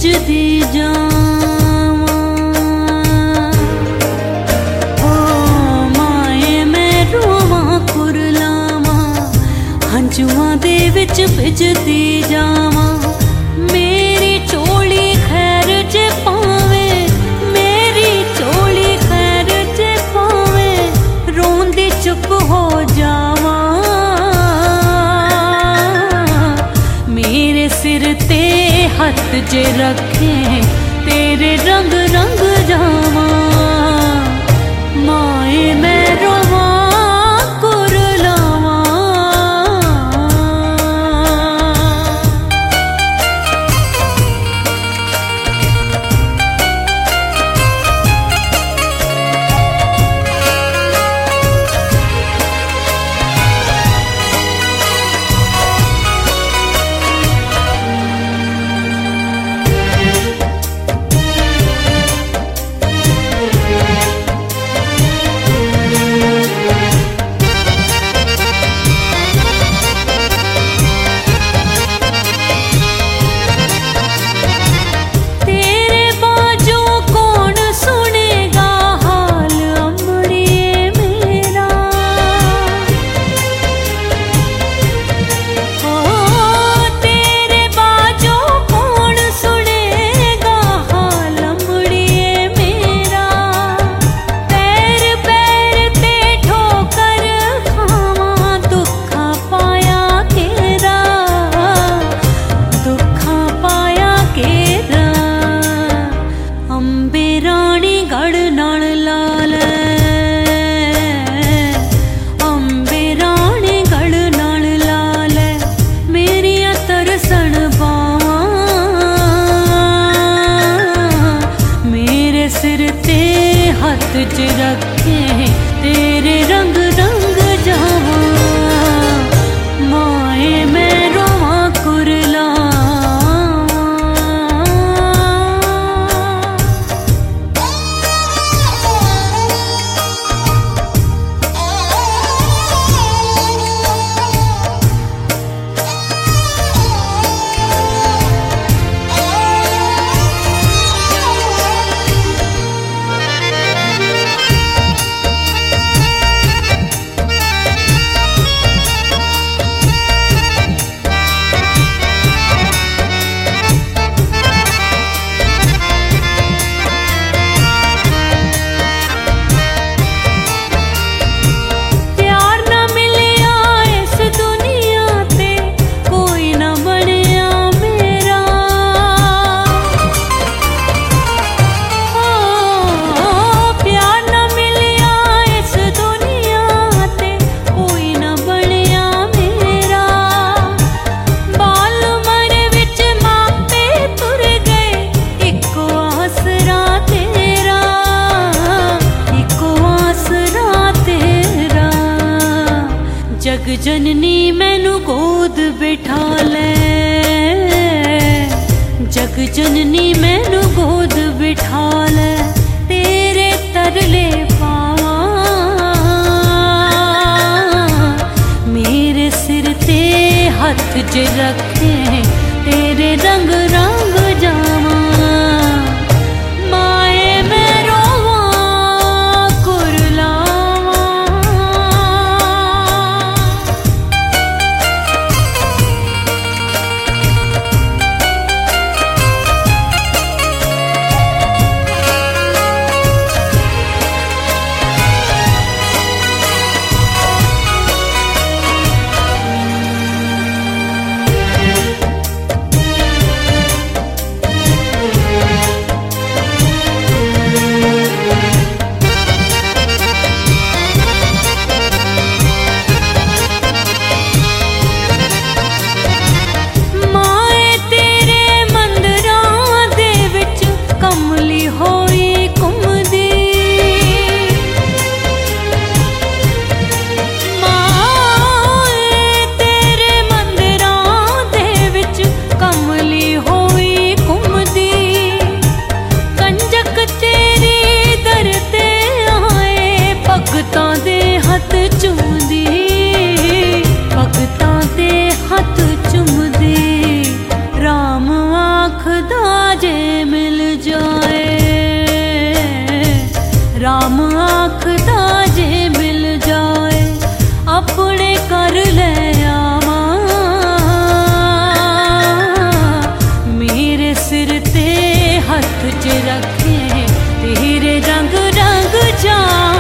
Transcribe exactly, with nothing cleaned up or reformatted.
भिजदी जावां। ओ माए मैं रोवां कुरलावां, हंझुआं दे विच भिजदी जावां। मेरी चोली खैर जे पावे, मेरी चोली खैर जे पावे, रोंदी चुप हो जावां। मेरे सिर ते हथ जे रखे, तेरे रंग रंग जावां। माए मैं रोवां कुरलावां। हथ च रखे, तेरे रंग रंग जावां। माए मैं रोवां कुरलावां। जग जननी मैनू गोद बिठा ले, जग जननी मैनू गोद बिठा ले, तेरे तरले पावां। मेरे सिर ते हथ जे रखे, तेरे रंग रंग जावां। माए मैं रोवां कुरलावां। तेरे रंग रंग जान